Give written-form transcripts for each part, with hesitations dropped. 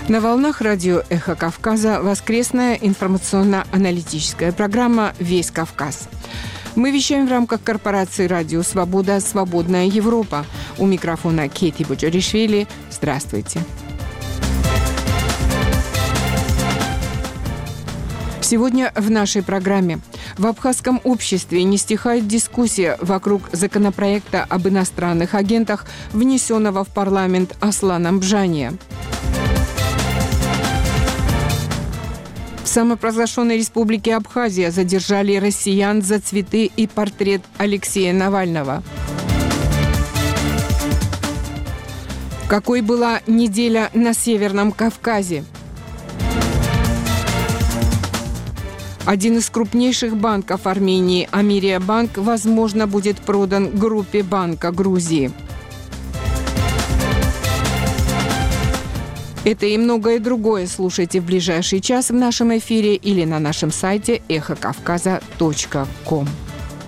На волнах радио «Эхо Кавказа» воскресная информационно-аналитическая программа «Весь Кавказ». Мы вещаем в рамках корпорации «Радио Свобода. Свободная Европа». У микрофона Кейти Буджаришвили. Здравствуйте. Сегодня в нашей программе. В абхазском обществе не стихает дискуссия вокруг законопроекта об иностранных агентах, внесенного в парламент Асланом Бжания. В самопровозглашенной республике Абхазия задержали россиян за цветы и портрет Алексея Навального. Какой была неделя на Северном Кавказе? Один из крупнейших банков Армении, Америабанк, возможно, будет продан группе Банка Грузии. Это и многое другое слушайте в ближайший час в нашем эфире или на нашем сайте эхокавказа.ком.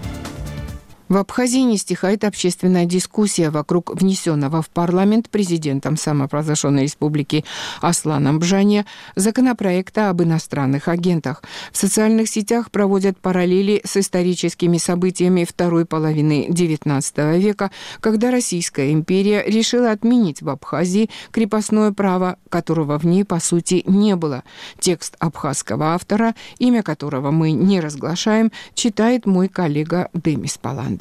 В Абхазии не стихает общественная дискуссия вокруг внесенного в парламент президентом самопровозглашенной республики Асланом Бжания законопроекта об иностранных агентах. В социальных сетях проводят параллели с историческими событиями второй половины XIX века, когда Российская империя решила отменить в Абхазии крепостное право, которого в ней, по сути, не было. Текст абхазского автора, имя которого мы не разглашаем, читает мой коллега Демис Паландов.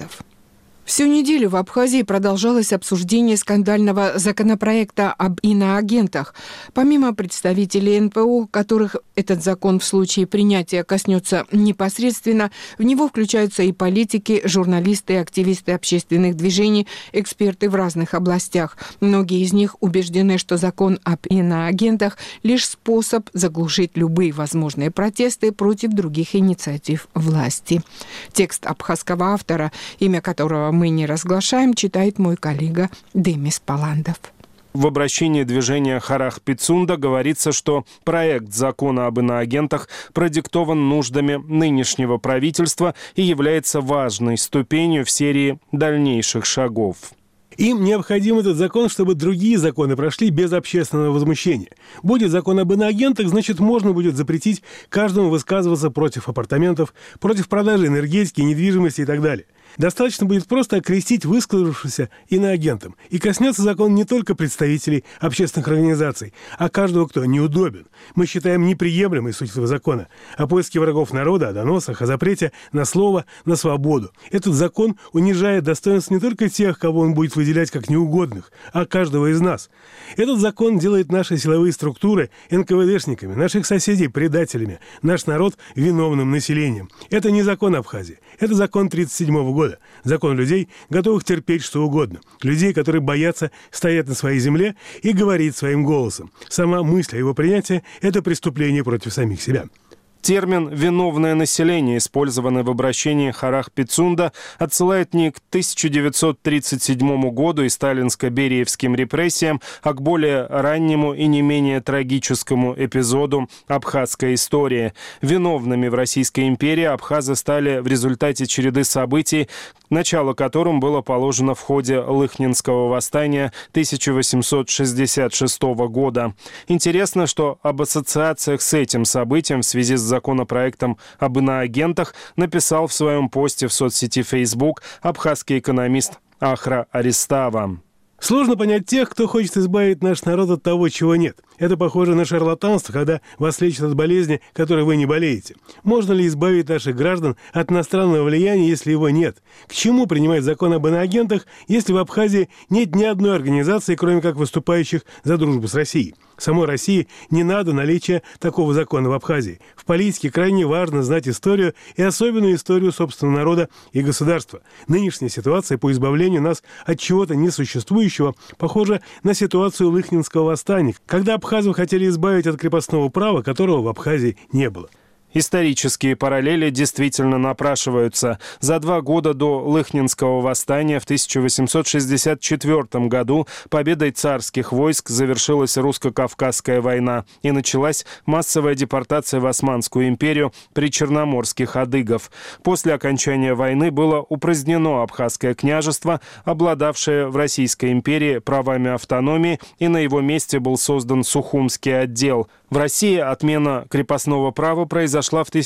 Всю неделю в Абхазии продолжалось обсуждение скандального законопроекта об иноагентах. Помимо представителей НПО, которых этот закон в случае принятия коснется непосредственно, в него включаются и политики, журналисты, и активисты общественных движений, эксперты в разных областях. Многие из них убеждены, что закон об иноагентах – лишь способ заглушить любые возможные протесты против других инициатив власти. Текст абхазского автора, имя которого мы не разглашаем, читает мой коллега Демис Паландов. В обращении движения Харах Пицунда говорится, что проект закона об иноагентах продиктован нуждами нынешнего правительства и является важной ступенью в серии дальнейших шагов. Им необходим этот закон, чтобы другие законы прошли без общественного возмущения. Будет закон об иноагентах, значит, можно будет запретить каждому высказываться против апартаментов, против продажи энергетики, недвижимости и так далее. Достаточно будет просто окрестить высказавшегося иноагентом. И коснется закон не только представителей общественных организаций, а каждого, кто неудобен. Мы считаем неприемлемой суть этого закона о поиске врагов народа, о доносах, о запрете на слово, на свободу. Этот закон унижает достоинство не только тех, кого он будет выделять как неугодных, а каждого из нас. Этот закон делает наши силовые структуры НКВДшниками, наших соседей предателями, наш народ виновным населением. Это не закон Абхазии, это закон 1937 года. Закон людей, готовых терпеть что угодно. Людей, которые боятся стоять на своей земле и говорить своим голосом. Сама мысль о его принятии – это преступление против самих себя. Термин «виновное население», использованный в обращении Харах Пицунда, отсылает не к 1937 году и сталинско-бериевским репрессиям, а к более раннему и не менее трагическому эпизоду абхазской истории. Виновными в Российской империи абхазы стали в результате череды событий, начало которым было положено в ходе Лыхнинского восстания 1866 года. Интересно, что об ассоциациях с этим событием в связи с законопроектом об иноагентах написал в своем посте в соцсети Facebook абхазский экономист Ахра Аристава. Сложно понять тех, кто хочет избавить наш народ от того, чего нет. Это похоже на шарлатанство, когда вас лечат от болезни, которой вы не болеете. Можно ли избавить наших граждан от иностранного влияния, если его нет? К чему принимать закон об иноагентах, если в Абхазии нет ни одной организации, кроме как выступающих за дружбу с Россией? Самой России не надо наличия такого закона в Абхазии. В политике крайне важно знать историю и особенную историю собственного народа и государства. Нынешняя ситуация по избавлению нас от чего-то несуществующего похожа на ситуацию Лыхнинского восстания, когда абхазов хотели избавить от крепостного права, которого в Абхазии не было. Исторические параллели действительно напрашиваются. За 2 года до Лыхнинского восстания в 1864 году победой царских войск завершилась русско-кавказская война и началась массовая депортация в Османскую империю причерноморских адыгов. После окончания войны было упразднено Абхазское княжество, обладавшее в Российской империи правами автономии, и на его месте был создан Сухумский отдел. В России отмена крепостного права произошла в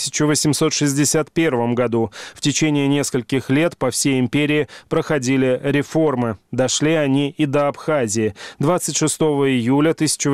1861 году. В течение нескольких лет по всей империи проходили реформы. Дошли они и до Абхазии. 26 июля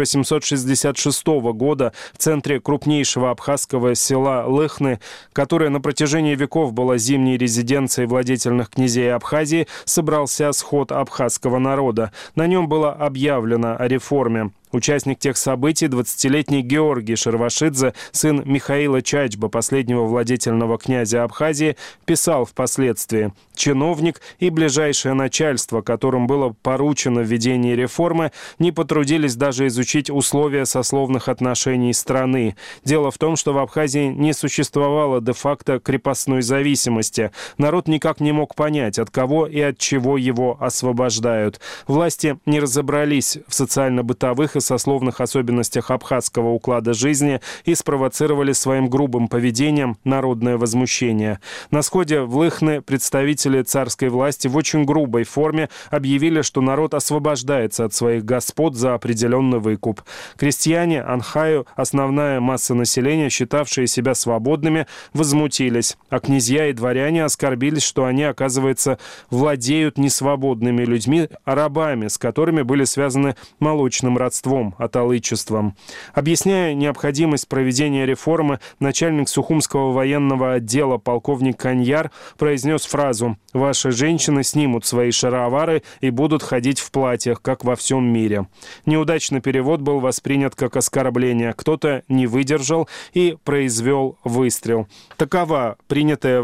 1866 года в центре крупнейшего абхазского села Лыхны, которое на протяжении веков было зимней резиденцией владетельных князей Абхазии, собрался сход абхазского народа. На нем было объявлено о реформе. Участник тех событий, 20-летний Георгий Шервашидзе, сын Михаила Чачба, последнего владетельного князя Абхазии, писал впоследствии: «Чиновник и ближайшее начальство, которым было поручено введение реформы, не потрудились даже изучить условия сословных отношений страны. Дело в том, что в Абхазии не существовало де-факто крепостной зависимости. Народ никак не мог понять, от кого и от чего его освобождают. Власти не разобрались в социально-бытовых и сословных особенностях абхазского уклада жизни и спровоцировали своим грубым поведением народное возмущение. На сходе в Лыхны представители царской власти в очень грубой форме объявили, что народ освобождается от своих господ за определенный выкуп. Крестьяне, анхаю, основная масса населения, считавшие себя свободными, возмутились, а князья и дворяне оскорбились, что они, оказывается, владеют не свободными людьми, а рабами, с которыми были связаны молочным родством, аталычеством. Объясняя необходимость проведения реформы, начальник Сухумского военного отдела полковник Каньяр произнес фразу: «Ваши женщины снимут свои шаровары и будут ходить в платьях, как во всем мире». Неудачный перевод был воспринят как оскорбление. Кто-то не выдержал и произвел выстрел. Такова принятая